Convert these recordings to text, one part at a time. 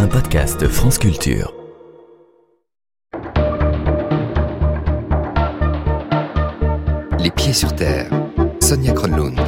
un podcast France Culture. Les pieds sur terre, Sonia Kronlund.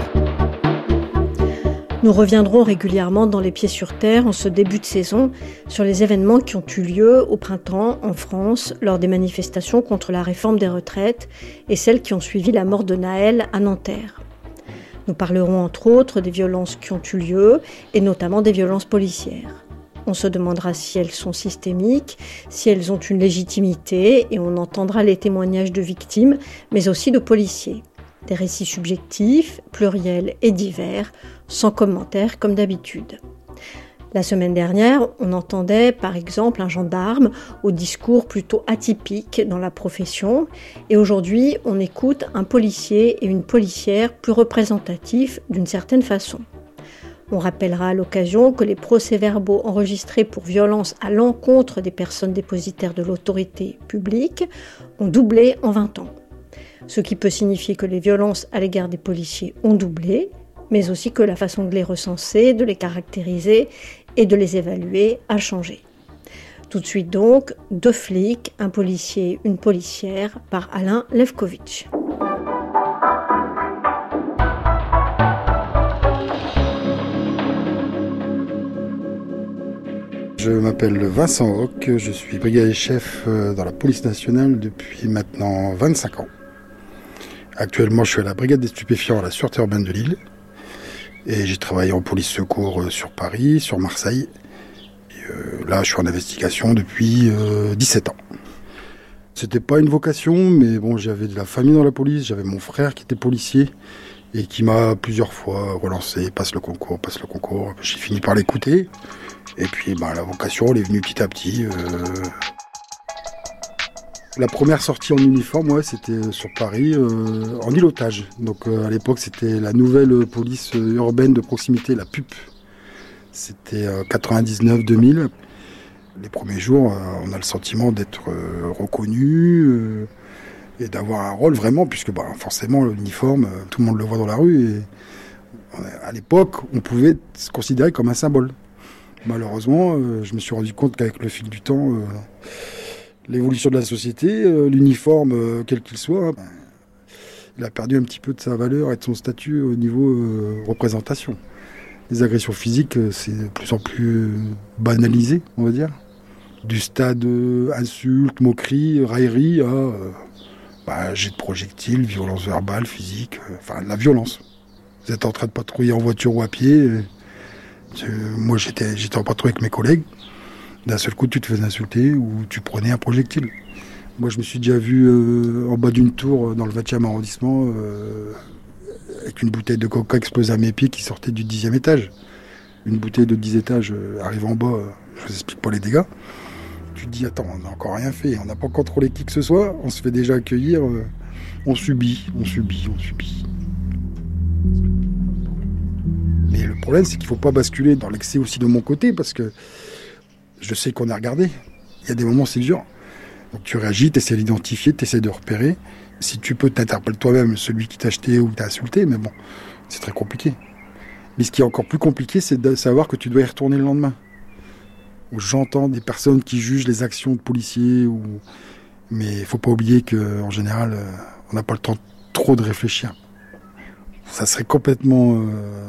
Nous reviendrons régulièrement dans Les Pieds sur Terre en ce début de saison sur les événements qui ont eu lieu au printemps en France lors des manifestations contre la réforme des retraites et celles qui ont suivi la mort de Naël à Nanterre. Nous parlerons entre autres des violences qui ont eu lieu et notamment des violences policières. On se demandera si elles sont systémiques, si elles ont une légitimité et on entendra les témoignages de victimes mais aussi de policiers. Des récits subjectifs, pluriels et divers, sans commentaire comme d'habitude. La semaine dernière, on entendait par exemple un gendarme au discours plutôt atypique dans la profession et aujourd'hui on écoute un policier et une policière plus représentatifs d'une certaine façon. On rappellera à l'occasion que les procès-verbaux enregistrés pour violence à l'encontre des personnes dépositaires de l'autorité publique ont doublé en 20 ans. Ce qui peut signifier que les violences à l'égard des policiers ont doublé, mais aussi que la façon de les recenser, de les caractériser et de les évaluer a changé. Tout de suite donc, 2 flics, un policier, une policière, par Alain Lefkovitch. Je m'appelle Vincent Roch, je suis brigadier chef dans la police nationale depuis maintenant 25 ans. Actuellement, je suis à la brigade des stupéfiants à la sûreté urbaine de Lille. Et j'ai travaillé en police secours sur Paris, sur Marseille. Et là, je suis en investigation depuis 17 ans. C'était pas une vocation, mais bon, j'avais de la famille dans la police. J'avais mon frère qui était policier et qui m'a plusieurs fois relancé, passe le concours. J'ai fini par l'écouter. Et puis, la vocation, elle est venue petit à petit. La première sortie en uniforme, c'était sur Paris, en îlotage. Donc à l'époque, c'était la nouvelle police urbaine de proximité, la PUP. C'était 99-2000. Les premiers jours, on a le sentiment d'être reconnu et d'avoir un rôle vraiment, puisque forcément, l'uniforme, tout le monde le voit dans la rue. Et à l'époque, on pouvait se considérer comme un symbole. Malheureusement, je me suis rendu compte qu'avec le fil du temps, l'évolution de la société, l'uniforme, quel qu'il soit, il a perdu un petit peu de sa valeur et de son statut au niveau représentation. Les agressions physiques, c'est de plus en plus banalisé, on va dire. Du stade insultes, moqueries, railleries à jet de projectiles, violence verbale, physique, de la violence. Vous êtes en train de patrouiller en voiture ou à pied. Moi, j'étais en patrouille avec mes collègues. D'un seul coup, tu te faisais insulter ou tu prenais un projectile. Moi, je me suis déjà vu en bas d'une tour dans le 20e arrondissement avec une bouteille de coca explosée à mes pieds qui sortait du 10e étage. Une bouteille de 10 étages arrive en bas, je vous explique pas les dégâts. Tu te dis, attends, on n'a encore rien fait, on n'a pas contrôlé qui que ce soit, on se fait déjà accueillir, on subit. Mais le problème, c'est qu'il ne faut pas basculer dans l'excès aussi de mon côté, parce que je sais qu'on est regardé. Il y a des moments, c'est dur. Donc tu réagis, tu essaies d'identifier, tu essaies de repérer. Si tu peux, t'interpelles toi-même celui qui t'a acheté ou t'a insulté, mais bon, c'est très compliqué. Mais ce qui est encore plus compliqué, c'est de savoir que tu dois y retourner le lendemain. Où j'entends des personnes qui jugent les actions de policiers, mais il ne faut pas oublier qu'en général, on n'a pas le temps trop de réfléchir. Ça serait complètement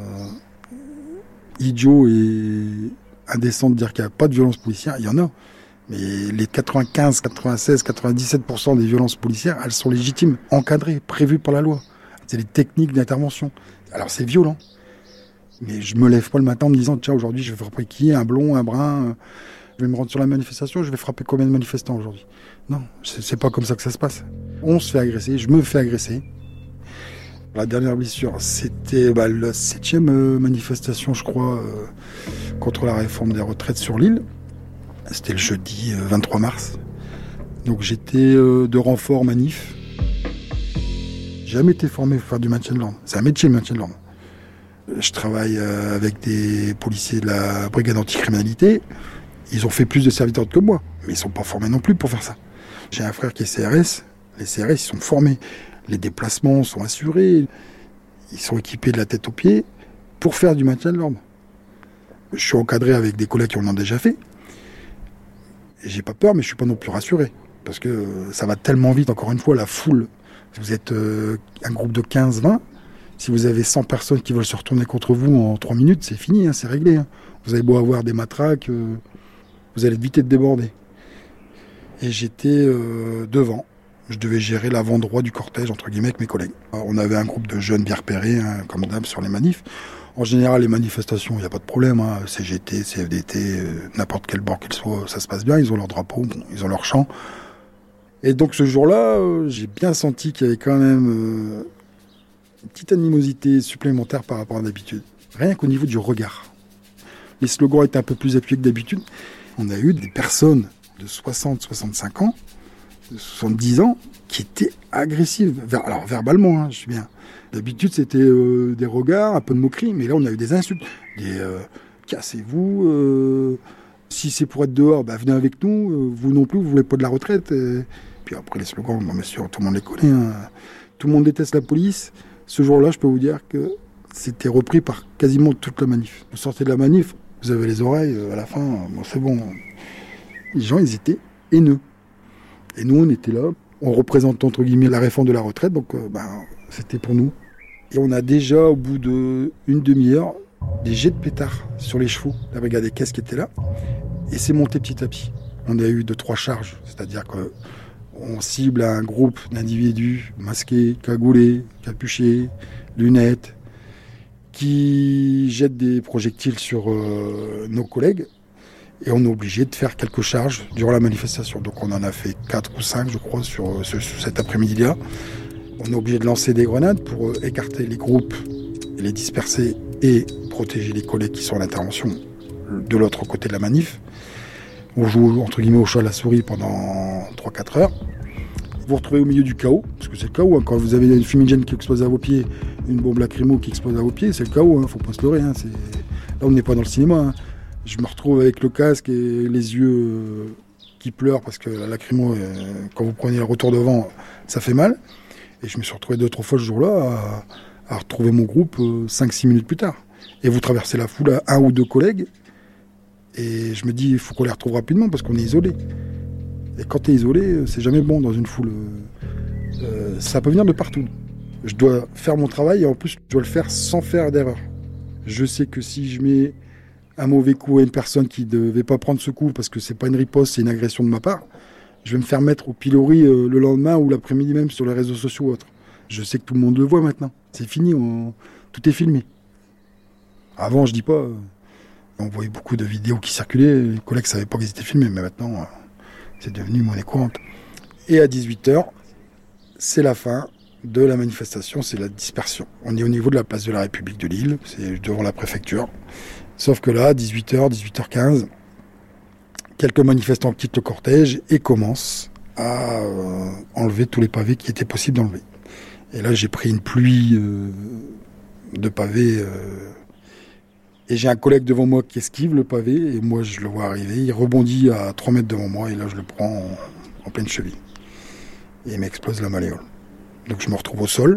idiot et indécent de dire qu'il n'y a pas de violence policière. Il y en a. Mais les 95, 96, 97% des violences policières, elles sont légitimes, encadrées, prévues par la loi. C'est les techniques d'intervention. Alors c'est violent. Mais je me lève pas le matin en me disant, tiens, aujourd'hui, je vais frapper qui ? Un blond, un brun ? Je vais me rendre sur la manifestation, je vais frapper combien de manifestants aujourd'hui ? Non, c'est pas comme ça que ça se passe. On se fait agresser, je me fais agresser. La dernière blessure, c'était la 7e manifestation, je crois, contre la réforme des retraites sur l'île. C'était le jeudi 23 mars. Donc j'étais de renfort manif. J'ai jamais été formé pour faire du maintien de l'ordre. C'est un métier, le maintien de l'ordre. Je travaille avec des policiers de la brigade anticriminalité. Ils ont fait plus de serviteurs que moi, mais ils sont pas formés non plus pour faire ça. J'ai un frère qui est CRS. Les CRS, ils sont formés. Les déplacements sont assurés. Ils sont équipés de la tête aux pieds pour faire du maintien de l'ordre. Je suis encadré avec des collègues qui en ont déjà fait. Et j'ai pas peur, mais je suis pas non plus rassuré. Parce que ça va tellement vite, encore une fois, la foule. Si vous êtes un groupe de 15-20, si vous avez 100 personnes qui veulent se retourner contre vous en 3 minutes, c'est fini, hein, c'est réglé. Hein. Vous avez beau avoir des matraques, vous allez vite être débordé. Et j'étais devant. Je devais gérer l'avant droit du cortège, entre guillemets, avec mes collègues. On avait un groupe de jeunes bien repérés, hein, comme d'hab, sur les manifs. En général, les manifestations, il n'y a pas de problème. Hein. CGT, CFDT, n'importe quel bord qu'il soit, ça se passe bien. Ils ont leur drapeau, ils ont leur chant. Et donc ce jour-là, j'ai bien senti qu'il y avait quand même une petite animosité supplémentaire par rapport à d'habitude. Rien qu'au niveau du regard. Les slogans étaient un peu plus appuyés que d'habitude. On a eu des personnes de 60, 65 ans, de 70 ans, qui étaient agressives. Alors verbalement, hein, je suis bien. D'habitude, c'était des regards, un peu de moquerie, mais là, on a eu des insultes. Des cassez-vous, si c'est pour être dehors, venez avec nous, vous non plus, vous voulez pas de la retraite. Puis après, les slogans, bien sûr, tout le monde les connaît. Hein. Tout le monde déteste la police. Ce jour-là, je peux vous dire que c'était repris par quasiment toute la manif. Vous sortez de la manif, vous avez les oreilles, à la fin, bon, c'est bon. Les gens, ils étaient haineux. Et nous, on était là. On représente, entre guillemets, la réforme de la retraite, donc c'était pour nous. Et on a déjà, au bout d'une demi-heure, des jets de pétards sur les chevaux, la brigade des caisses qui était là. Et c'est monté petit à petit. On a eu 2-3 charges, c'est-à-dire qu'on cible un groupe d'individus masqués, cagoulés, capuchés, lunettes, qui jettent des projectiles sur nos collègues. Et on est obligé de faire quelques charges durant la manifestation. Donc on en a fait 4 ou 5, je crois, sur cet après-midi-là. On est obligé de lancer des grenades pour écarter les groupes et les disperser et protéger les collègues qui sont à l'intervention de l'autre côté de la manif. On joue entre guillemets au chat à la souris pendant 3-4 heures. Vous vous retrouvez au milieu du chaos, parce que c'est le chaos. Hein. Quand vous avez une fumigène qui explose à vos pieds, une bombe lacrymo qui explose à vos pieds, c'est le chaos, hein. Faut pas se leurrer. Hein. Là, on n'est pas dans le cinéma. Hein. Je me retrouve avec le casque et les yeux qui pleurent parce que la lacrymo, quand vous prenez le retour devant, ça fait mal. Et je me suis retrouvé 2-3 fois ce jour-là à retrouver mon groupe 5-6 minutes plus tard. Et vous traversez la foule à 1 ou 2 collègues. Et je me dis, il faut qu'on les retrouve rapidement parce qu'on est isolé. Et quand tu es isolé, c'est jamais bon dans une foule. Ça peut venir de partout. Je dois faire mon travail et en plus, je dois le faire sans faire d'erreur. Je sais que si je mets un mauvais coup à une personne qui ne devait pas prendre ce coup parce que c'est pas une riposte, c'est une agression de ma part, je vais me faire mettre au pilori le lendemain ou l'après-midi même sur les réseaux sociaux ou autres. Je sais que tout le monde le voit maintenant. C'est fini, tout est filmé. Avant, je dis pas, on voyait beaucoup de vidéos qui circulaient, les collègues ne savaient pas qu'ils étaient filmés, mais maintenant, c'est devenu monnaie courante. Et à 18h, c'est la fin de la manifestation, c'est la dispersion. On est au niveau de la place de la République de Lille, c'est devant la préfecture. Sauf que là, 18h, 18h15, quelques manifestants quittent le cortège et commencent à enlever tous les pavés qui étaient possibles d'enlever. Et là, j'ai pris une pluie de pavés. Et j'ai un collègue devant moi qui esquive le pavé. Et moi, je le vois arriver. Il rebondit à 3 mètres devant moi. Et là, je le prends en pleine cheville. Et il m'explose la malléole. Donc, je me retrouve au sol.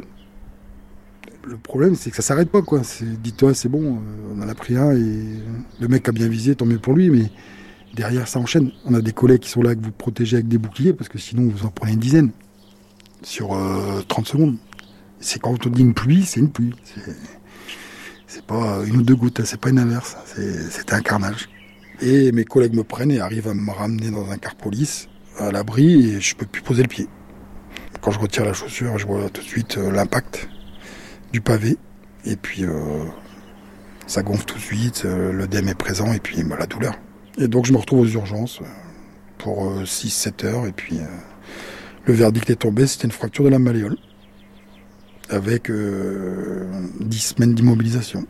Le problème, c'est que ça s'arrête pas, quoi. Dis-toi, c'est bon, on en a pris un et le mec a bien visé, tant mieux pour lui, mais derrière, ça enchaîne. On a des collègues qui sont là, que vous protégez avec des boucliers, parce que sinon, vous en prenez une dizaine sur 30 secondes. C'est quand on dit une pluie, c'est une pluie. C'est pas 1 ou 2 gouttes, c'est pas une averse. C'était un carnage. Et mes collègues me prennent et arrivent à me ramener dans un car police, à l'abri, et je peux plus poser le pied. Quand je retire la chaussure, je vois tout de suite l'impact du pavé, et puis ça gonfle tout de suite, l'œdème est présent, et puis la douleur. Et donc je me retrouve aux urgences pour 6-7 heures, et puis le verdict est tombé, c'était une fracture de la malléole, avec 10 semaines d'immobilisation.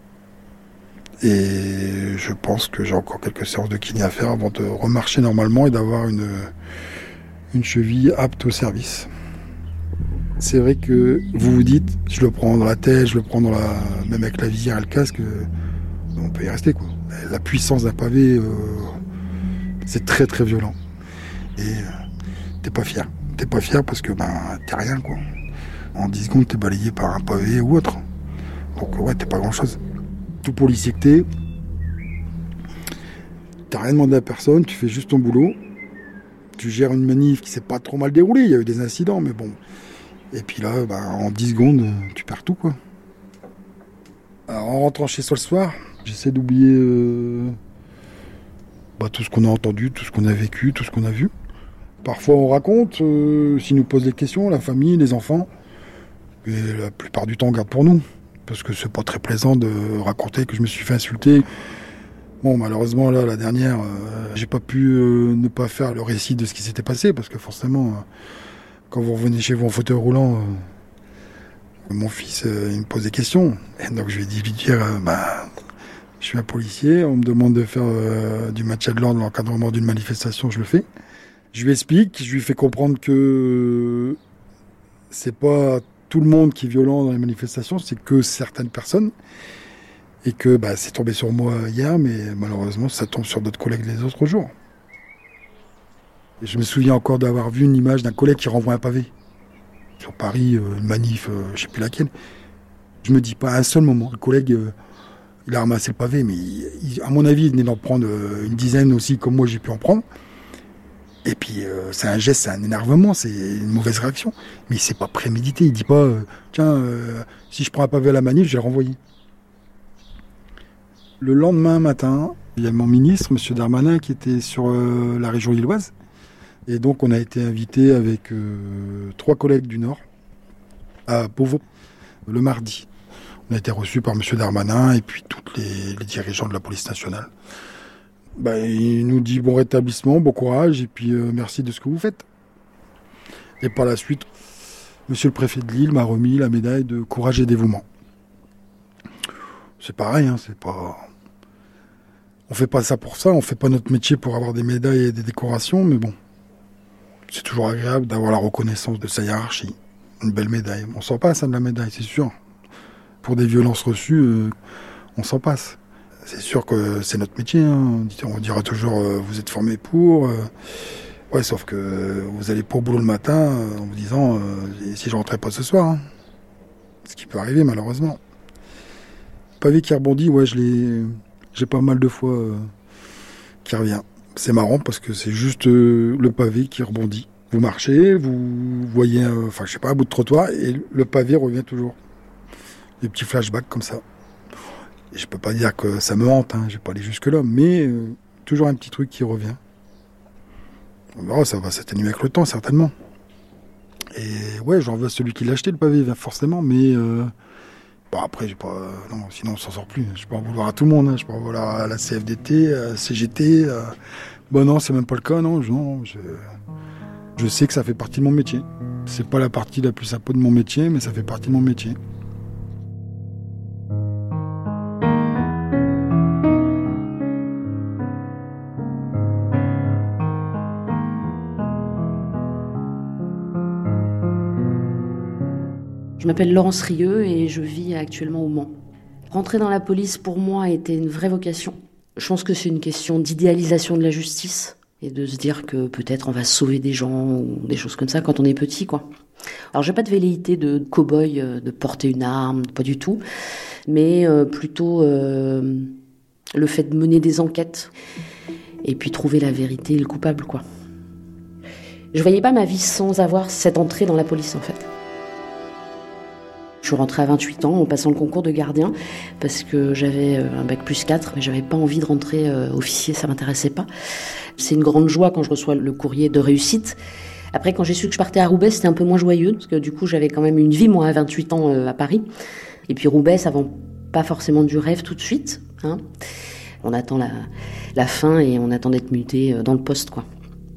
Et je pense que j'ai encore quelques séances de kiné à faire avant de remarcher normalement et d'avoir une cheville apte au service. C'est vrai que vous vous dites, je le prends dans la tête, je le prends même avec la visière et le casque, on peut y rester, quoi. La puissance d'un pavé, c'est très très violent. Et t'es pas fier. T'es pas fier parce que t'es rien, quoi. En 10 secondes, t'es balayé par un pavé ou autre. Donc ouais, t'es pas grand chose. Tout policier que t'as rien demandé à personne, tu fais juste ton boulot. Tu gères une manif qui s'est pas trop mal déroulée, il y a eu des incidents, mais bon. Et puis là, en 10 secondes, tu perds tout, quoi. Alors, en rentrant chez soi le soir, j'essaie d'oublier tout ce qu'on a entendu, tout ce qu'on a vécu, tout ce qu'on a vu. Parfois, on raconte, s'ils nous posent des questions, la famille, les enfants. Et la plupart du temps, on garde pour nous. Parce que c'est pas très plaisant de raconter que je me suis fait insulter. Bon, malheureusement, là, la dernière, j'ai pas pu ne pas faire le récit de ce qui s'était passé, parce que forcément, quand vous revenez chez vous en fauteuil roulant, mon fils, il me pose des questions. Et donc, je lui ai dit, je suis un policier, on me demande de faire du maintien de l'ordre, l'encadrement d'une manifestation, je le fais. Je lui explique, je lui fais comprendre que c'est pas tout le monde qui est violent dans les manifestations, c'est que certaines personnes. Et que c'est tombé sur moi hier, mais malheureusement, ça tombe sur d'autres collègues les autres jours. Et je me souviens encore d'avoir vu une image d'un collègue qui renvoie un pavé. Sur Paris, une manif, je ne sais plus laquelle. Je me dis pas à un seul moment. Le collègue, il a ramassé le pavé, mais à mon avis, il venait d'en prendre une dizaine aussi, comme moi j'ai pu en prendre. Et puis, c'est un geste, c'est un énervement, c'est une mauvaise réaction. Mais c'est pas prémédité. Il dit pas, si je prends un pavé à la manif, je vais le renvoyer. Le lendemain matin, il y a mon ministre, M. Darmanin, qui était sur la région lilloise. Et donc, on a été invité avec 3 collègues du Nord à Beauvau le mardi. On a été reçus par M. Darmanin et puis tous les dirigeants de la police nationale. Il nous dit bon rétablissement, bon courage et puis merci de ce que vous faites. Et par la suite, M. le préfet de Lille m'a remis la médaille de courage et dévouement. C'est pareil, c'est pas... On fait pas ça pour ça, on fait pas notre métier pour avoir des médailles et des décorations, mais bon, c'est toujours agréable d'avoir la reconnaissance de sa hiérarchie. Une belle médaille. On s'en passe de la médaille, c'est sûr. Pour des violences reçues, on s'en passe. C'est sûr que c'est notre métier. On dira toujours, vous êtes formé pour... Ouais, sauf que vous allez pas au boulot le matin en vous disant, si je rentrais pas ce soir. Ce qui peut arriver, malheureusement. Pavé qui rebondit, ouais, j'ai pas mal de fois qui revient. C'est marrant parce que c'est juste le pavé qui rebondit. Vous marchez, vous voyez, un bout de trottoir et le pavé revient toujours. Des petits flashbacks comme ça. Et je peux pas dire que ça me hante, je vais pas aller jusque-là, mais toujours un petit truc qui revient. On verra, ça va s'atténuer avec le temps, certainement. Et ouais, j'en veux à celui qui l'a acheté, le pavé, forcément, mais... après, j'ai pas... non, sinon on s'en sort plus. Je peux en vouloir à tout le monde. Je peux en vouloir à la CFDT, à la CGT. Non, c'est même pas le cas. Non, je sais que ça fait partie de mon métier. C'est pas la partie la plus sympa de mon métier, mais ça fait partie de mon métier. Je m'appelle Laurence Rieux et je vis actuellement au Mans. Rentrer dans la police, pour moi, était une vraie vocation. Je pense que c'est une question d'idéalisation de la justice et de se dire que peut-être on va sauver des gens ou des choses comme ça quand on est petit, quoi. Alors, j'ai pas de velléité de cow-boy, de porter une arme, pas du tout, mais plutôt le fait de mener des enquêtes et puis trouver la vérité et le coupable, quoi. Je voyais pas ma vie sans avoir cette entrée dans la police, en fait. Je suis rentrée à 28 ans en passant le concours de gardien parce que j'avais un bac plus 4, mais j'avais pas envie de rentrer officier, ça m'intéressait pas. C'est une grande joie quand je reçois le courrier de réussite. Après, quand j'ai su que je partais à Roubaix, c'était un peu moins joyeux parce que du coup, j'avais quand même une vie, moi, à 28 ans à Paris. Et puis Roubaix, ça vend pas forcément du rêve tout de suite. On attend la fin et on attend d'être muté dans le poste, quoi.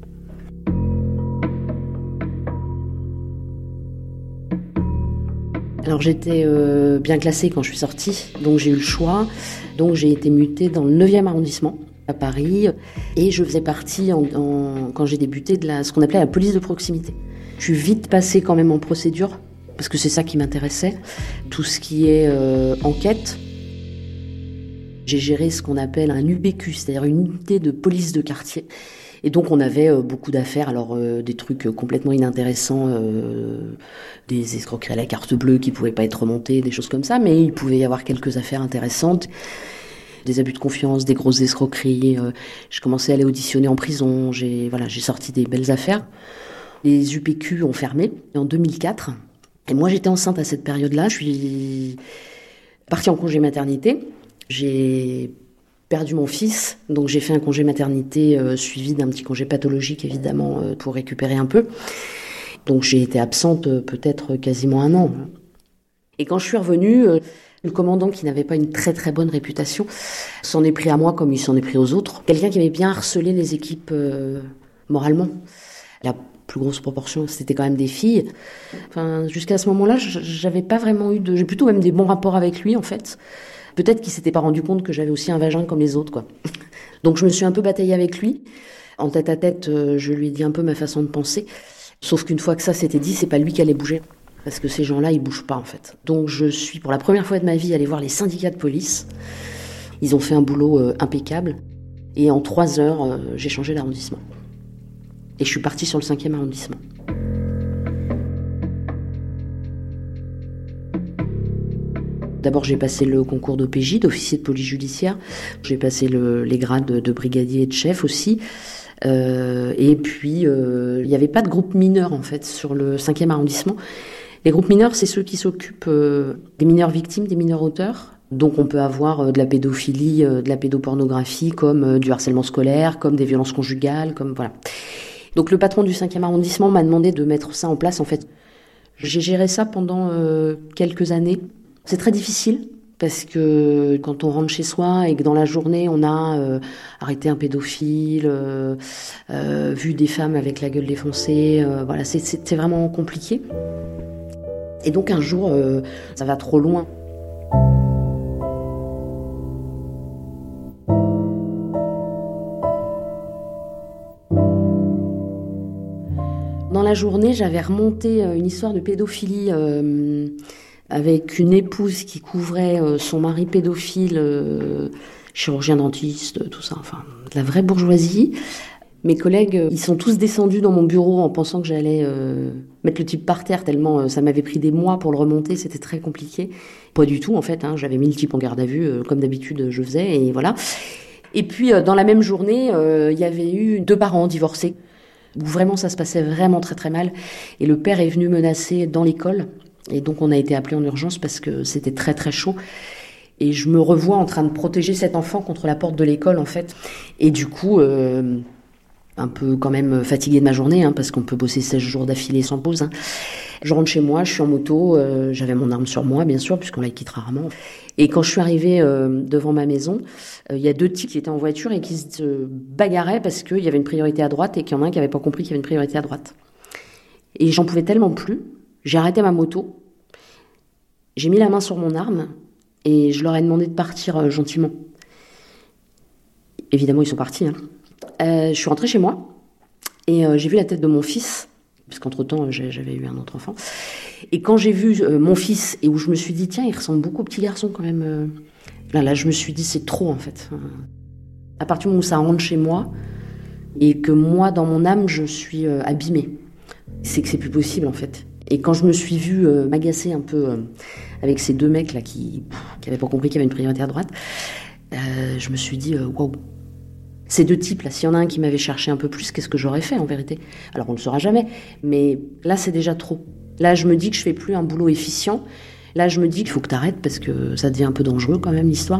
Alors j'étais bien classée quand je suis sortie, donc j'ai eu le choix. Donc j'ai été mutée dans le 9e arrondissement, à Paris. Et je faisais partie, quand j'ai débuté, de ce qu'on appelait la police de proximité. Je suis vite passée quand même en procédure, parce que c'est ça qui m'intéressait. Tout ce qui est enquête. J'ai géré ce qu'on appelle un UBQ, c'est-à-dire une unité de police de quartier. Et donc on avait beaucoup d'affaires, alors des trucs complètement inintéressants, des escroqueries à la carte bleue qui pouvaient pas être remontées, des choses comme ça, mais il pouvait y avoir quelques affaires intéressantes. Des abus de confiance, des grosses escroqueries. J'ai commencé à aller auditionner en prison. J'ai sorti des belles affaires. Les UPQ ont fermé en 2004. Et moi, j'étais enceinte à cette période-là. Je suis partie en congé maternité. J'ai perdu mon fils. Donc, j'ai fait un congé maternité suivi d'un petit congé pathologique, évidemment, pour récupérer un peu. Donc, j'ai été absente peut-être quasiment 1 an. Et quand je suis revenue, le commandant, qui n'avait pas une très très bonne réputation, s'en est pris à moi comme il s'en est pris aux autres. Quelqu'un qui aimait bien harceler les équipes moralement. La plus grosse proportion, c'était quand même des filles. Enfin, jusqu'à ce moment-là, j'avais pas vraiment j'ai plutôt même des bons rapports avec lui, en fait. Peut-être qu'il s'était pas rendu compte que j'avais aussi un vagin comme les autres, quoi. Donc je me suis un peu bataillée avec lui. En tête à tête, je lui ai dit un peu ma façon de penser. Sauf qu'une fois que ça s'était dit, c'est pas lui qui allait bouger. Parce que ces gens-là, ils bougent pas, en fait. Donc je suis, pour la première fois de ma vie, allée voir les syndicats de police. Ils ont fait un boulot impeccable. Et en 3 heures, j'ai changé d'arrondissement. Et je suis partie sur le 5e arrondissement. D'abord, j'ai passé le concours d'OPJ, d'officier de police judiciaire. J'ai passé les grades de brigadier et de chef aussi. Et puis, il n'y avait pas de groupe mineur, en fait, sur le 5e arrondissement. Les groupes mineurs, c'est ceux qui s'occupent des mineurs victimes, des mineurs auteurs. Donc on peut avoir de la pédophilie, de la pédopornographie, comme du harcèlement scolaire, comme des violences conjugales, comme voilà. Donc le patron du 5e arrondissement m'a demandé de mettre ça en place. En fait, j'ai géré ça pendant quelques années. C'est très difficile parce que quand on rentre chez soi et que dans la journée on a arrêté un pédophile, vu des femmes avec la gueule défoncée, voilà, c'est vraiment compliqué. Et donc un jour, ça va trop loin. Dans la journée, j'avais remonté une histoire de pédophilie avec une épouse qui couvrait son mari pédophile, chirurgien dentiste, tout ça, enfin, de la vraie bourgeoisie. Mes collègues, ils sont tous descendus dans mon bureau en pensant que j'allais mettre le type par terre, tellement ça m'avait pris des mois pour le remonter, c'était très compliqué. Pas du tout, en fait, hein, j'avais mis le type en garde à vue, comme d'habitude je faisais, et voilà. Et puis, dans la même journée, il y avait eu 2 parents divorcés, où vraiment ça se passait vraiment très très mal. Et le père est venu menacer dans l'école, et donc on a été appelé en urgence parce que c'était très très chaud. Et je me revois en train de protéger cet enfant contre la porte de l'école, en fait. Et du coup... un peu quand même fatiguée de ma journée, hein, parce qu'on peut bosser 16 jours d'affilée sans pause. Hein. Je rentre chez moi, je suis en moto, j'avais mon arme sur moi, bien sûr, puisqu'on la quitte rarement. Et quand je suis arrivée devant ma maison, il y a 2 types qui étaient en voiture et qui se bagarraient parce qu'il y avait une priorité à droite et qu'il y en a un qui n'avait pas compris qu'il y avait une priorité à droite. Et j'en pouvais tellement plus, j'ai arrêté ma moto, j'ai mis la main sur mon arme et je leur ai demandé de partir gentiment. Évidemment, ils sont partis, hein. Je suis rentrée chez moi et j'ai vu la tête de mon fils, parce qu'entre-temps, j'avais eu un autre enfant. Et quand j'ai vu mon fils, et où je me suis dit, tiens, il ressemble beaucoup au petit garçon quand même. Là, je me suis dit, c'est trop, en fait. À partir du moment où ça rentre chez moi, et que moi, dans mon âme, je suis abîmée, c'est que c'est plus possible, en fait. Et quand je me suis vue m'agacer un peu avec ces 2 mecs-là qui n'avaient pas compris qu'il y avait une priorité à droite, je me suis dit, waouh. Ces 2 types-là, s'il y en a un qui m'avait cherché un peu plus, qu'est-ce que j'aurais fait en vérité ? Alors on ne le saura jamais, mais là c'est déjà trop. Là je me dis que je fais plus un boulot efficient. Là je me dis qu'il faut que t'arrêtes parce que ça devient un peu dangereux quand même l'histoire.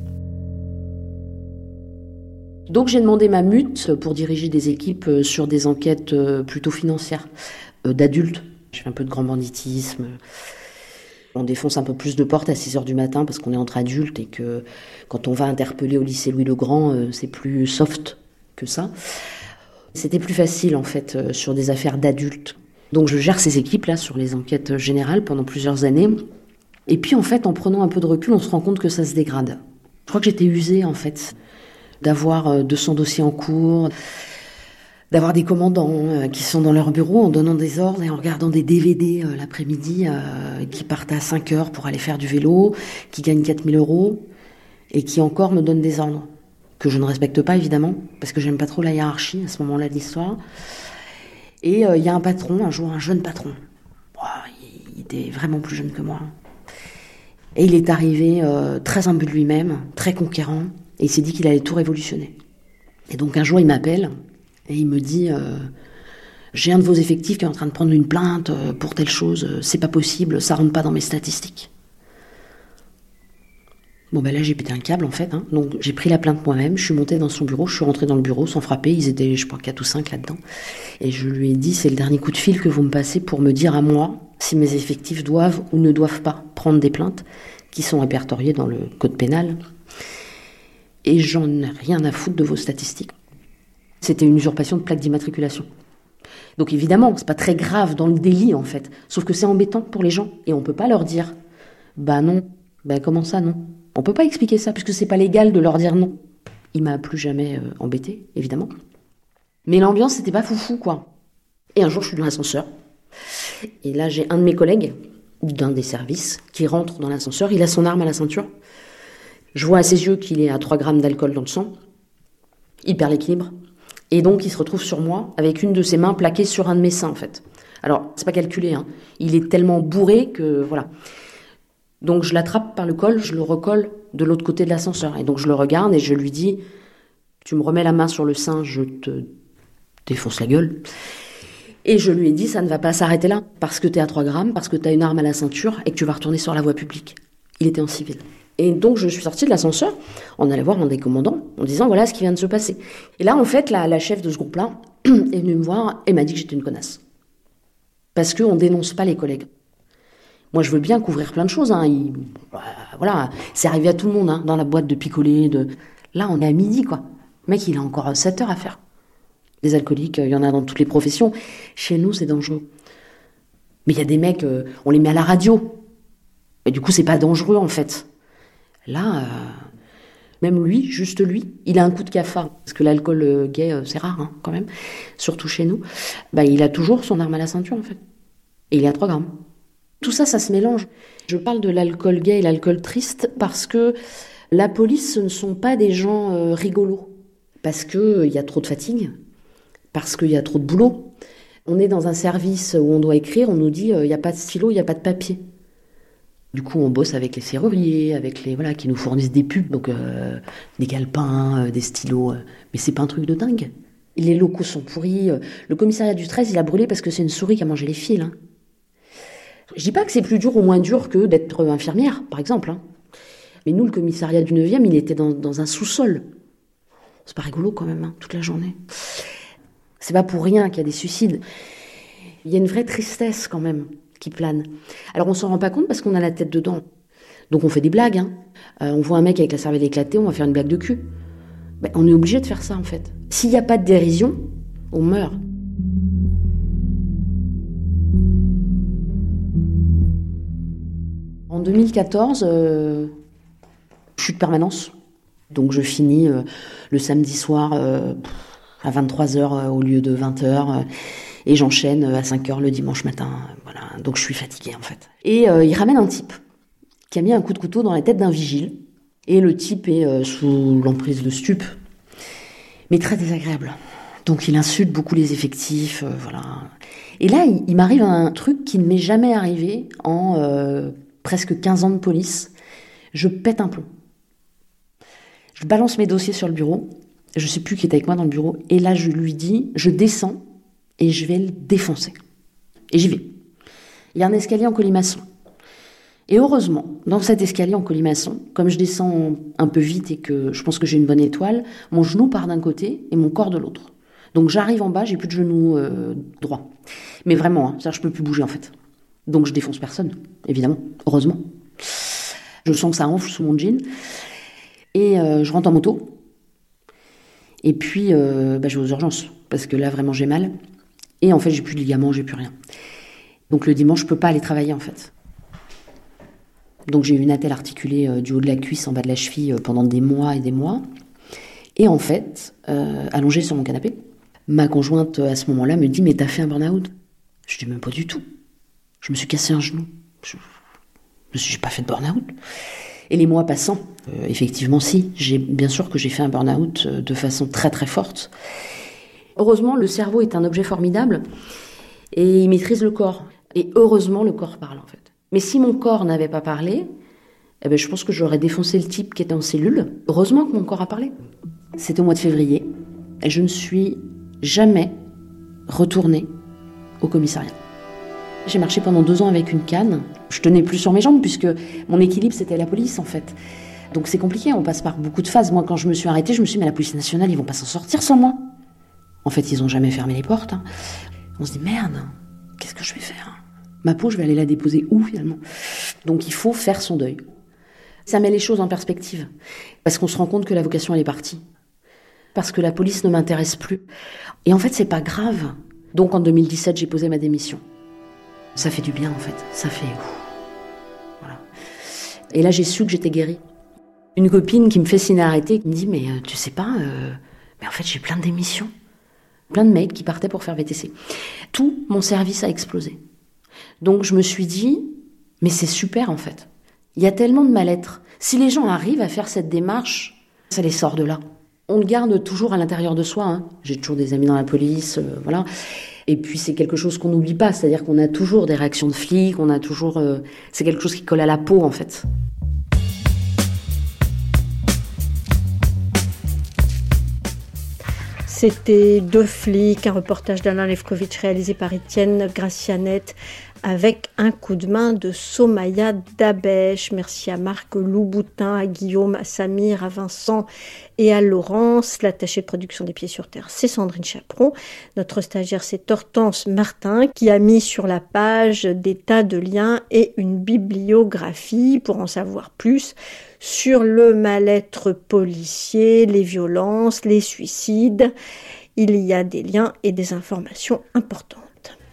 Donc j'ai demandé ma mute pour diriger des équipes sur des enquêtes plutôt financières, d'adultes. Je fais un peu de grand banditisme. On défonce un peu plus de portes à 6h du matin parce qu'on est entre adultes et que quand on va interpeller au lycée Louis-le-Grand, c'est plus soft que ça. C'était plus facile en fait sur des affaires d'adultes. Donc je gère ces équipes-là sur les enquêtes générales pendant plusieurs années. Et puis en fait, en prenant un peu de recul, on se rend compte que ça se dégrade. Je crois que j'étais usée en fait d'avoir 200 dossiers en cours, d'avoir des commandants qui sont dans leur bureau en donnant des ordres et en regardant des DVD l'après-midi qui partent à 5h pour aller faire du vélo, qui gagnent 4 000 € et qui encore me donnent des ordres que je ne respecte pas évidemment parce que j'aime pas trop la hiérarchie à ce moment-là de l'histoire. Et il y a un patron, un jour un jeune patron, il était vraiment plus jeune que moi. Et il est arrivé très imbu de lui-même, très conquérant, et il s'est dit qu'il allait tout révolutionner. Et donc un jour, il m'appelle et il me dit j'ai un de vos effectifs qui est en train de prendre une plainte pour telle chose, c'est pas possible, ça rentre pas dans mes statistiques. Bon ben là j'ai pété un câble en fait, donc j'ai pris la plainte moi-même, je suis montée dans son bureau, je suis rentrée dans le bureau sans frapper, ils étaient je crois 4 ou 5 là-dedans, et je lui ai dit c'est le dernier coup de fil que vous me passez pour me dire à moi si mes effectifs doivent ou ne doivent pas prendre des plaintes qui sont répertoriées dans le code pénal, et j'en ai rien à foutre de vos statistiques. C'était une usurpation de plaque d'immatriculation. Donc évidemment, c'est pas très grave dans le délit en fait, sauf que c'est embêtant pour les gens, et on peut pas leur dire bah non, bah comment ça non ? On peut pas expliquer ça, puisque c'est pas légal de leur dire non. Il m'a plus jamais embêté, évidemment. Mais l'ambiance, c'était pas foufou, quoi. Et un jour, je suis dans l'ascenseur. Et là, j'ai un de mes collègues, d'un des services, qui rentre dans l'ascenseur. Il a son arme à la ceinture. Je vois à ses yeux qu'il est à 3 grammes d'alcool dans le sang. Il perd l'équilibre. Et donc, il se retrouve sur moi, avec une de ses mains plaquée sur un de mes seins, en fait. Alors, c'est pas calculé, Il est tellement bourré que, voilà. Donc je l'attrape par le col, je le recolle de l'autre côté de l'ascenseur. Et donc je le regarde et je lui dis « Tu me remets la main sur le sein, je te défonce la gueule. » Et je lui ai dit « Ça ne va pas s'arrêter là, parce que t'es à 3 grammes, parce que t'as une arme à la ceinture et que tu vas retourner sur la voie publique. » Il était en civil. Et donc je suis sortie de l'ascenseur, on allait voir un des commandants, en disant « Voilà ce qui vient de se passer. » Et là en fait, la chef de ce groupe-là est venue me voir et m'a dit que j'étais une connasse. Parce qu'on ne dénonce pas les collègues. Moi, je veux bien couvrir plein de choses. Voilà, c'est arrivé à tout le monde, dans la boîte de picoler. Là, on est à midi, quoi. Le mec, il a encore 7 heures à faire. Des alcooliques, il y en a dans toutes les professions. Chez nous, c'est dangereux. Mais il y a des mecs, on les met à la radio. Et du coup, c'est pas dangereux, en fait. Là, même lui, juste lui, il a un coup de cafard. Parce que l'alcool gay, c'est rare, quand même. Surtout chez nous. Il a toujours son arme à la ceinture, en fait. Et il est à 3 grammes. Tout ça, ça se mélange. Je parle de l'alcool gay et l'alcool triste parce que la police, ce ne sont pas des gens rigolos. Parce qu'il y a trop de fatigue, parce qu'il y a trop de boulot. On est dans un service où on doit écrire, on nous dit il n'y a pas de stylo, il n'y a pas de papier. Du coup, on bosse avec les serruriers, avec les qui nous fournissent des pubs, donc des calepins, des stylos. Mais c'est pas un truc de dingue. Les locaux sont pourris. Le commissariat du 13, il a brûlé parce que c'est une souris qui a mangé les fils. Je dis pas que c'est plus dur ou moins dur que d'être infirmière, par exemple. Mais nous, le commissariat du 9e, il était dans un sous-sol. C'est pas rigolo quand même, toute la journée. C'est pas pour rien qu'il y a des suicides. Il y a une vraie tristesse quand même qui plane. Alors on s'en rend pas compte parce qu'on a la tête dedans. Donc on fait des blagues. On voit un mec avec la cervelle éclatée, on va faire une blague de cul. On est obligé de faire ça en fait. S'il n'y a pas de dérision, on meurt. En 2014, je suis de permanence. Donc je finis le samedi soir à 23h au lieu de 20h. Et j'enchaîne à 5h le dimanche matin. Voilà. Donc je suis fatiguée en fait. Et il ramène un type qui a mis un coup de couteau dans la tête d'un vigile. Et le type est sous l'emprise de stup. Mais très désagréable. Donc il insulte beaucoup les effectifs. Voilà. Et là, il m'arrive un truc qui ne m'est jamais arrivé en presque 15 ans de police. Je pète un plomb. Je balance mes dossiers sur le bureau. Je ne sais plus qui est avec moi dans le bureau. Et là, je lui dis, je descends et je vais le défoncer. Et j'y vais. Il y a un escalier en colimaçon. Et heureusement, dans cet escalier en colimaçon, comme je descends un peu vite et que je pense que j'ai une bonne étoile, mon genou part d'un côté et mon corps de l'autre. Donc j'arrive en bas, j'ai plus de genou droit. Mais vraiment, c'est-à-dire je peux plus bouger en fait. Donc je défonce personne, évidemment, heureusement. Je sens que ça enfle sous mon jean. Et je rentre en moto. Et puis je vais aux urgences, parce que là vraiment j'ai mal. Et en fait j'ai plus de ligaments, j'ai plus rien. Donc le dimanche je peux pas aller travailler en fait. Donc j'ai eu une attelle articulée du haut de la cuisse en bas de la cheville pendant des mois et des mois. Et en fait, allongée sur mon canapé, ma conjointe à ce moment-là me dit « Mais t'as fait un burn-out ?» Je dis « Même pas du tout. Je me suis cassé un genou. Je me suis pas fait de burn-out. » Et les mois passant, effectivement si, bien sûr que j'ai fait un burn-out de façon très très forte. Heureusement, le cerveau est un objet formidable et il maîtrise le corps. Et heureusement, le corps parle en fait. Mais si mon corps n'avait pas parlé, je pense que j'aurais défoncé le type qui était en cellule. Heureusement que mon corps a parlé. C'était au mois de février et je ne suis jamais retournée au commissariat. J'ai marché pendant 2 ans avec une canne. Je tenais plus sur mes jambes puisque mon équilibre, c'était la police en fait. Donc c'est compliqué, on passe par beaucoup de phases. Moi, quand je me suis arrêtée, je me suis dit, mais la police nationale, ils vont pas s'en sortir sans moi. En fait, ils ont jamais fermé les portes. On se dit, merde, qu'est-ce que je vais faire ? Ma peau, je vais aller la déposer où finalement ? Donc il faut faire son deuil. Ça met les choses en perspective. Parce qu'on se rend compte que la vocation, elle est partie. Parce que la police ne m'intéresse plus. Et en fait, c'est pas grave. Donc en 2017, j'ai posé ma démission. Ça fait du bien en fait. Ça fait... Voilà. Et là, j'ai su que j'étais guérie. Une copine qui me fait signe arrêter, qui me dit, mais tu sais pas, mais en fait, j'ai plein de démissions. Plein de mecs qui partaient pour faire VTC. Tout mon service a explosé. Donc je me suis dit, mais c'est super en fait. Il y a tellement de mal-être. Si les gens arrivent à faire cette démarche, ça les sort de là. On le garde toujours à l'intérieur de soi. J'ai toujours des amis dans la police, voilà. Et puis c'est quelque chose qu'on n'oublie pas, c'est-à-dire qu'on a toujours des réactions de flics, on a toujours... c'est quelque chose qui colle à la peau en fait. C'était 2 flics, un reportage d'Alain Lefkovitch réalisé par Étienne Gracianet avec un coup de main de Somaya Dabèche. Merci à Marc Louboutin, à Guillaume, à Samir, à Vincent et à Laurence. L'attachée de production des Pieds sur Terre, c'est Sandrine Chaperon. Notre stagiaire, c'est Hortense Martin qui a mis sur la page des tas de liens et une bibliographie pour en savoir plus sur le mal-être policier, les violences, les suicides. Il y a des liens et des informations importantes.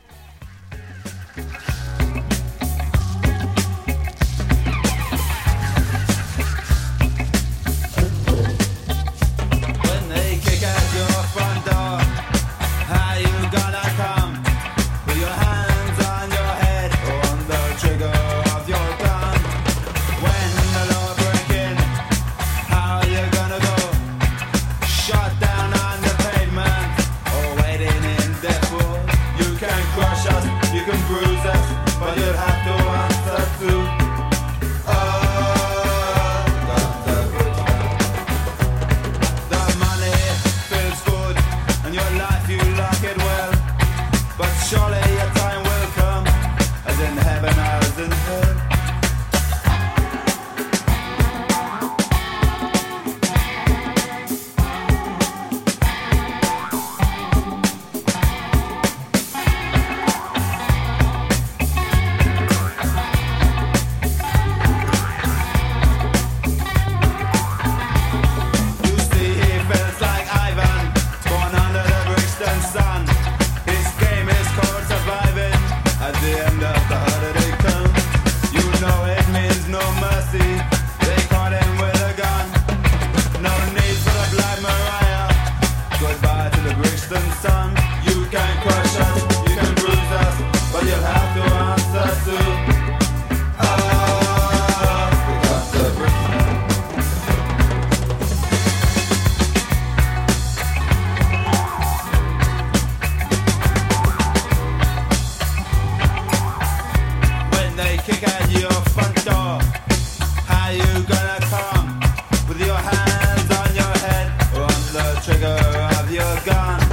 Kick at your front door. How you gonna come with your hands on your head or on the trigger of your gun?